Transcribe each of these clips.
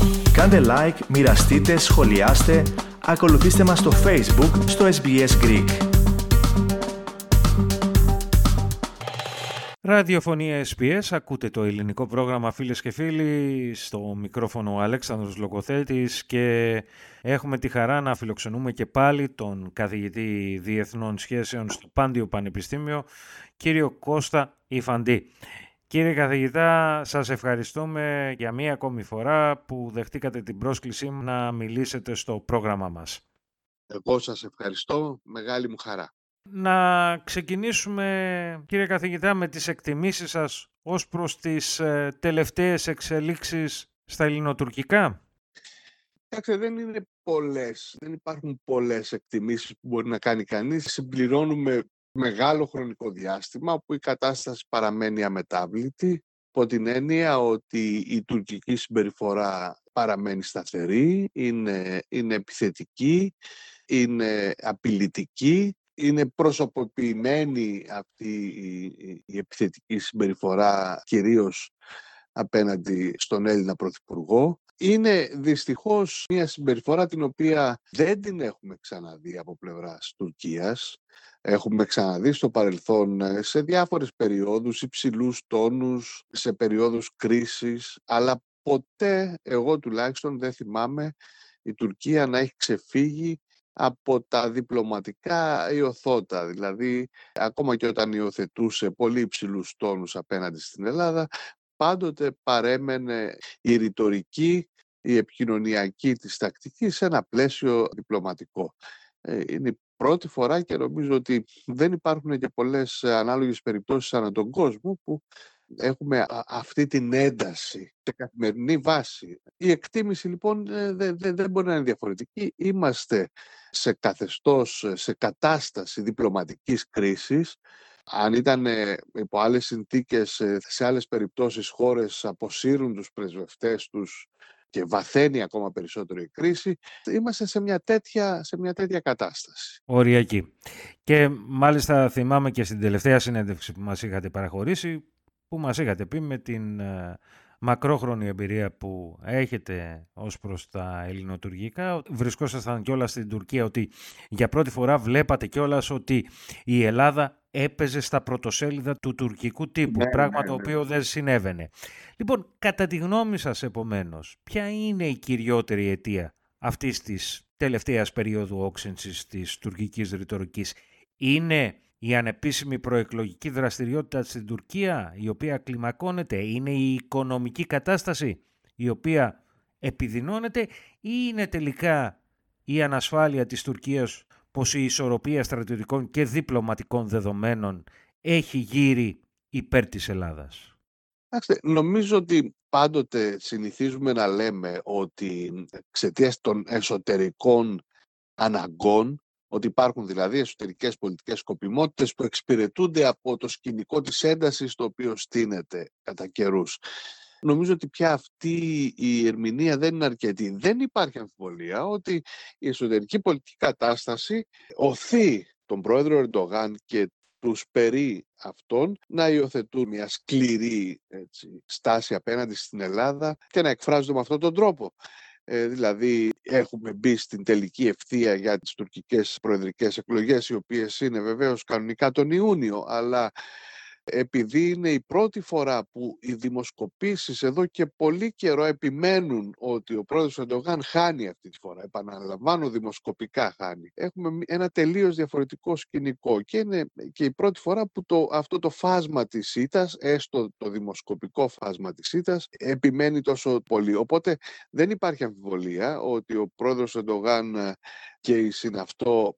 Κάντε like, μοιραστείτε, σχολιάστε, ακολουθήστε μας στο Facebook, στο SBS Greek. Ραδιοφωνία SBS, ακούτε το ελληνικό πρόγραμμα φίλες και φίλοι, στο μικρόφωνο ο Αλέξανδρος Λογοθέτης και έχουμε τη χαρά να φιλοξενούμε και πάλι τον καθηγητή Διεθνών Σχέσεων στο Πάντιο Πανεπιστήμιο, κύριο Κώστα Ιφαντή. Κύριε καθηγητά, σας ευχαριστούμε για μία ακόμη φορά που δεχτήκατε την πρόσκλησή μου να μιλήσετε στο πρόγραμμα μας. Εγώ σας ευχαριστώ, μεγάλη μου χαρά. Να ξεκινήσουμε, κύριε καθηγητά, με τις εκτιμήσεις σας ως προς τις τελευταίες εξελίξεις στα ελληνοτουρκικά. Κοιτάξτε, δεν είναι πολλές, δεν υπάρχουν πολλές εκτιμήσεις που μπορεί να κάνει κανείς. Συμπληρώνουμε μεγάλο χρονικό διάστημα που η κατάσταση παραμένει αμετάβλητη, από την έννοια ότι η τουρκική συμπεριφορά παραμένει σταθερή, είναι επιθετική, είναι απειλητική. Είναι προσωποποιημένη αυτή η επιθετική συμπεριφορά, κυρίως απέναντι στον Έλληνα Πρωθυπουργό. Είναι δυστυχώς μια συμπεριφορά την οποία δεν την έχουμε ξαναδεί από πλευράς Τουρκίας. Έχουμε ξαναδεί στο παρελθόν σε διάφορες περιόδους, υψηλούς τόνους, σε περιόδους κρίσης, αλλά ποτέ, εγώ τουλάχιστον δεν θυμάμαι, η Τουρκία να έχει ξεφύγει από τα διπλωματικά ιωθώτα. Δηλαδή, ακόμα και όταν υιοθετούσε πολύ υψηλούς τόνους απέναντι στην Ελλάδα, πάντοτε παρέμενε η ρητορική, η επικοινωνιακή της τακτική σε ένα πλαίσιο διπλωματικό. Είναι η πρώτη φορά και νομίζω ότι δεν υπάρχουν και πολλές ανάλογες περιπτώσεις ανά τον κόσμο που έχουμε αυτή την ένταση σε καθημερινή βάση. Η εκτίμηση λοιπόν δεν μπορεί να είναι διαφορετική. Είμαστε σε καθεστώς, σε κατάσταση διπλωματικής κρίσης. Αν ήταν υπό άλλες συνθήκες, σε άλλες περιπτώσεις χώρες αποσύρουν τους πρεσβευτές τους και βαθαίνει ακόμα περισσότερο η κρίση, είμαστε σε μια τέτοια κατάσταση. Οριακή. Και μάλιστα θυμάμαι και στην τελευταία συνέντευξη που μας είχατε παραχωρήσει, που μας είχατε πει με την μακρόχρονη εμπειρία που έχετε ως προς τα ελληνοτουρκικά, βρισκόσασταν κιόλας στην Τουρκία, ότι για πρώτη φορά βλέπατε κιόλας ότι η Ελλάδα έπαιζε στα πρωτοσέλιδα του τουρκικού τύπου, πράγμα το οποίο δεν συνέβαινε. Λοιπόν, κατά τη γνώμη σας επομένως, ποια είναι η κυριότερη αιτία αυτής της τελευταίας περίοδου όξυνσης της τουρκικής ρητορικής? Είναι η ανεπίσημη προεκλογική δραστηριότητα στην Τουρκία, η οποία κλιμακώνεται? Είναι η οικονομική κατάσταση, η οποία επιδεινώνεται? Ή είναι τελικά η ανασφάλεια της Τουρκίας, πως η ισορροπία στρατιωτικών και διπλωματικών δεδομένων έχει γύρει υπέρ της Ελλάδας? Νομίζω ότι πάντοτε συνηθίζουμε να λέμε ότι εξαιτίας των εσωτερικών αναγκών, ότι υπάρχουν δηλαδή εσωτερικές πολιτικές σκοπιμότητες που εξυπηρετούνται από το σκηνικό της έντασης το οποίο στείνεται κατά καιρούς. Νομίζω ότι πια αυτή η ερμηνεία δεν είναι αρκετή. Δεν υπάρχει αμφιβολία ότι η εσωτερική πολιτική κατάσταση οθεί τον πρόεδρο Ερντογάν και τους περί αυτών να υιοθετούν μια σκληρή στάση απέναντι στην Ελλάδα και να εκφράζονται με αυτόν τον τρόπο. Δηλαδή έχουμε μπει στην τελική ευθεία για τις τουρκικές προεδρικές εκλογές, οι οποίες είναι βεβαίως κανονικά τον Ιούνιο, αλλά επειδή είναι η πρώτη φορά που οι δημοσκοπήσεις εδώ και πολύ καιρό επιμένουν ότι ο πρόεδρος Ερντογάν χάνει αυτή τη φορά, επαναλαμβάνω, δημοσκοπικά χάνει, έχουμε ένα τελείως διαφορετικό σκηνικό και είναι και η πρώτη φορά που αυτό το φάσμα της ήττας, έστω το δημοσκοπικό φάσμα της ήττας, επιμένει τόσο πολύ. Οπότε δεν υπάρχει αμφιβολία ότι ο πρόεδρος Ερντογάν και οι συναυτό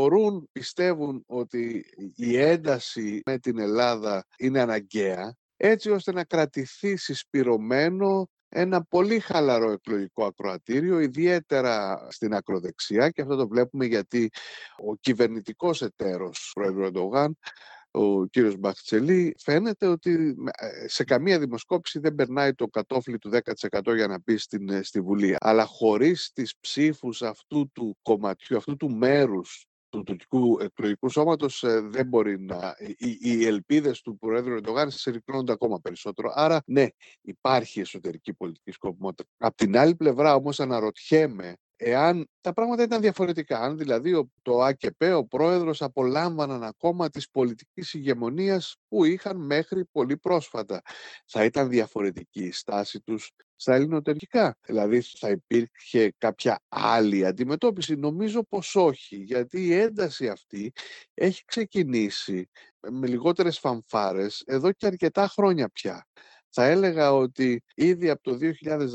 πιστεύουν ότι η ένταση με την Ελλάδα είναι αναγκαία, έτσι ώστε να κρατηθεί συσπυρωμένο ένα πολύ χαλαρό εκλογικό ακροατήριο, ιδιαίτερα στην ακροδεξιά, και αυτό το βλέπουμε γιατί ο κυβερνητικός εταίρος πρόεδρου Ερντογάν, ο κύριος Μπαχτσελή, φαίνεται ότι σε καμία δημοσκόπηση δεν περνάει το κατόφλι του 10% για να μπει στη Βουλή. Αλλά χωρίς τις ψήφους αυτού του κομματιού, αυτού του μέρους του τουρκικού εκλογικού σώματος δεν μπορεί να... Οι ελπίδες του Προέδρου Ερντογάν συρρυκνώνονται ακόμα περισσότερο. Άρα, ναι, υπάρχει εσωτερική πολιτική σκοπιμότητα. Απ' την άλλη πλευρά όμως αναρωτιέμαι εάν τα πράγματα ήταν διαφορετικά. Αν δηλαδή το ΑΚΠ, ο πρόεδρος, απολάμβαναν ακόμα της πολιτικής ηγεμονίας που είχαν μέχρι πολύ πρόσφατα. Θα ήταν διαφορετική η στάση τους στα ελληνοτουρκικά? Δηλαδή θα υπήρχε κάποια άλλη αντιμετώπιση? Νομίζω πως όχι, γιατί η ένταση αυτή έχει ξεκινήσει με λιγότερες φανφάρες εδώ και αρκετά χρόνια πια. Θα έλεγα ότι ήδη από το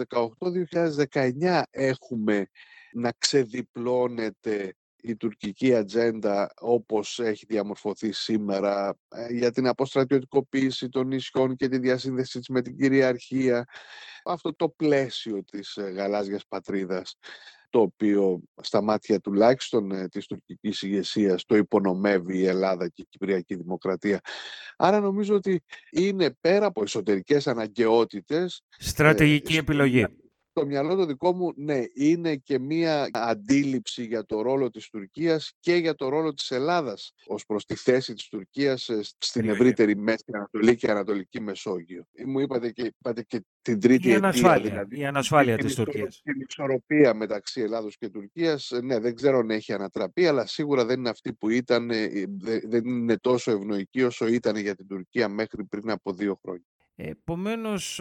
2018-2019 έχουμε να ξεδιπλώνεται η τουρκική ατζέντα όπως έχει διαμορφωθεί σήμερα για την αποστρατιωτικοποίηση των νησιών και τη διασύνδεση της με την κυριαρχία. Αυτό το πλαίσιο της γαλάζιας πατρίδας, το οποίο στα μάτια τουλάχιστον της τουρκικής ηγεσίας το υπονομεύει η Ελλάδα και η Κυπριακή Δημοκρατία. Άρα νομίζω ότι είναι πέρα από εσωτερικές αναγκαιότητες. Στρατηγική επιλογή. Το μυαλό το δικό μου, ναι, είναι και μία αντίληψη για το ρόλο της Τουρκίας και για το ρόλο της Ελλάδας ως προς τη θέση της Τουρκίας στην ευρύτερη Μέση Ανατολή και Ανατολική Μεσόγειο. Μου είπατε και την τρίτη αιτία, δηλαδή. Η ανασφάλεια της Τουρκίας. Την ισορροπία μεταξύ Ελλάδος και Τουρκίας, ναι, δεν ξέρω αν έχει ανατραπεί, αλλά σίγουρα δεν είναι αυτή που ήταν, δεν είναι τόσο ευνοϊκή όσο ήταν για την Τουρκία μέχρι πριν από 2 χρόνια. Επομένως,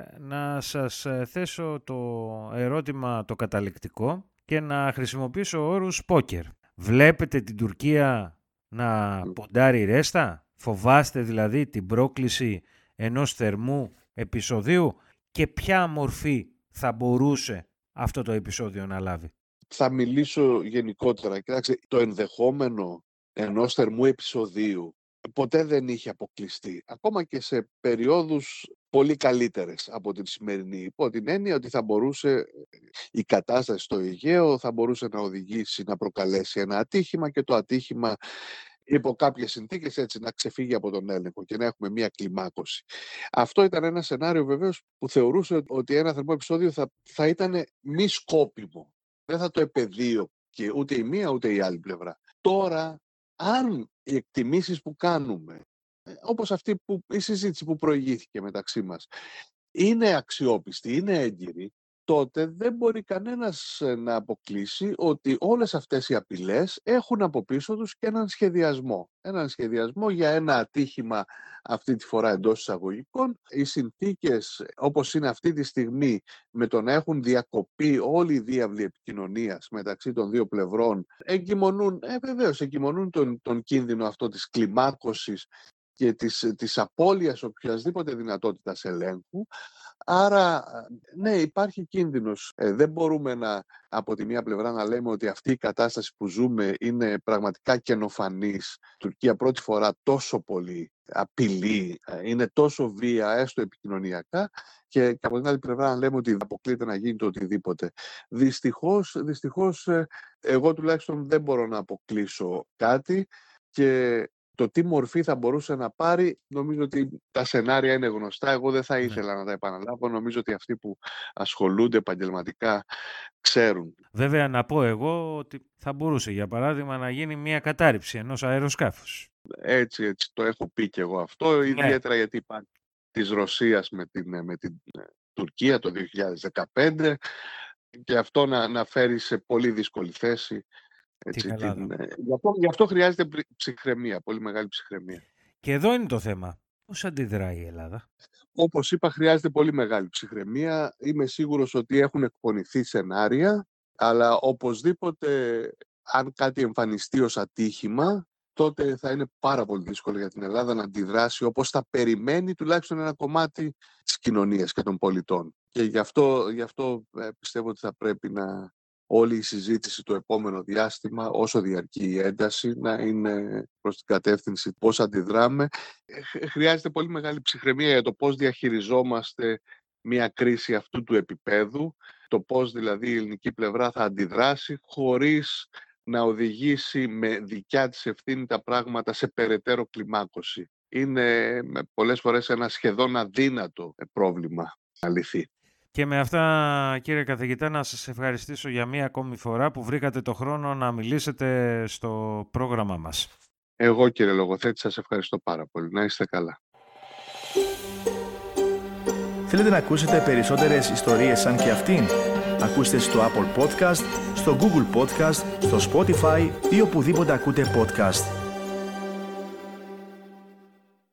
να σας θέσω το ερώτημα το καταληκτικό και να χρησιμοποιήσω όρους πόκερ. Βλέπετε την Τουρκία να ποντάρει ρέστα? Φοβάστε δηλαδή την πρόκληση ενός θερμού επεισοδίου? Και ποια μορφή θα μπορούσε αυτό το επεισόδιο να λάβει? Θα μιλήσω γενικότερα. Κοιτάξτε, το ενδεχόμενο ενός θερμού επεισοδίου ποτέ δεν είχε αποκλειστεί, ακόμα και σε περιόδους πολύ καλύτερες από την σημερινή, υπό την έννοια ότι θα μπορούσε η κατάσταση στο Αιγαίο θα μπορούσε να οδηγήσει, να προκαλέσει ένα ατύχημα και το ατύχημα υπό κάποιες συνθήκες έτσι να ξεφύγει από τον έλεγχο και να έχουμε μία κλιμάκωση. Αυτό ήταν ένα σενάριο βεβαίως που θεωρούσε ότι ένα θερμό επεισόδιο θα ήταν μη σκόπιμο. Δεν θα το επεδίω και ούτε η μία ούτε η άλλη πλευρά. Τώρα, αν οι εκτιμήσεις που κάνουμε, όπως η συζήτηση που προηγήθηκε μεταξύ μας, είναι αξιόπιστη, είναι έγκυρη, τότε δεν μπορεί κανένας να αποκλείσει ότι όλες αυτές οι απειλές έχουν από πίσω τους και έναν σχεδιασμό. Έναν σχεδιασμό για ένα ατύχημα, αυτή τη φορά εντός εισαγωγικών. Οι συνθήκες όπως είναι αυτή τη στιγμή, με το να έχουν διακοπεί όλοι οι διάβλοι επικοινωνίας μεταξύ των δύο πλευρών, εγκυμονούν τον κίνδυνο αυτό της κλιμάκωσης και της απώλειας οποιασδήποτε δυνατότητας ελέγχου. Άρα, ναι, υπάρχει κίνδυνος. Δεν μπορούμε από τη μία πλευρά να λέμε ότι αυτή η κατάσταση που ζούμε είναι πραγματικά καινοφανής. Η Τουρκία πρώτη φορά τόσο πολύ απειλεί, είναι τόσο βία, έστω επικοινωνιακά, και από την άλλη πλευρά να λέμε ότι αποκλείεται να γίνει το οτιδήποτε. Δυστυχώς, εγώ τουλάχιστον δεν μπορώ να αποκλείσω κάτι, και το τι μορφή θα μπορούσε να πάρει, νομίζω ότι τα σενάρια είναι γνωστά. Εγώ δεν θα ήθελα να τα επαναλάβω. Νομίζω ότι αυτοί που ασχολούνται επαγγελματικά ξέρουν. Βέβαια, να πω εγώ ότι θα μπορούσε, για παράδειγμα, να γίνει μια κατάρριψη ενός αεροσκάφους. Έτσι, το έχω πει και εγώ αυτό, ιδιαίτερα γιατί υπάρχει της Ρωσίας με την Τουρκία το 2015, και αυτό να φέρει σε πολύ δύσκολη θέση. Γι' αυτό χρειάζεται ψυχραιμία, πολύ μεγάλη ψυχραιμία. Και εδώ είναι το θέμα. Πώς αντιδράει η Ελλάδα? Όπως είπα, χρειάζεται πολύ μεγάλη ψυχραιμία. Είμαι σίγουρος ότι έχουν εκπονηθεί σενάρια, αλλά οπωσδήποτε αν κάτι εμφανιστεί ως ατύχημα, τότε θα είναι πάρα πολύ δύσκολο για την Ελλάδα να αντιδράσει όπως θα περιμένει τουλάχιστον ένα κομμάτι της κοινωνίας και των πολιτών. Και γι' αυτό πιστεύω ότι θα πρέπει όλη η συζήτηση το επόμενο διάστημα, όσο διαρκεί η ένταση, να είναι προς την κατεύθυνση πώς αντιδράμε. Χρειάζεται πολύ μεγάλη ψυχραιμία για το πώς διαχειριζόμαστε μια κρίση αυτού του επίπεδου, το πώς δηλαδή η ελληνική πλευρά θα αντιδράσει χωρίς να οδηγήσει με δικιά της ευθύνη τα πράγματα σε περαιτέρω κλιμάκωση. Είναι πολλές φορές ένα σχεδόν αδύνατο πρόβλημα να λυθεί. Και με αυτά, κύριε καθηγητά, να σας ευχαριστήσω για μία ακόμη φορά που βρήκατε το χρόνο να μιλήσετε στο πρόγραμμά μας. Εγώ, κύριε Λογοθέτη, σας ευχαριστώ πάρα πολύ. Να είστε καλά. Θέλετε να ακούσετε περισσότερες ιστορίες σαν και αυτήν? Ακούστε στο Apple Podcast, στο Google Podcast, στο Spotify ή οπουδήποτε ακούτε podcast.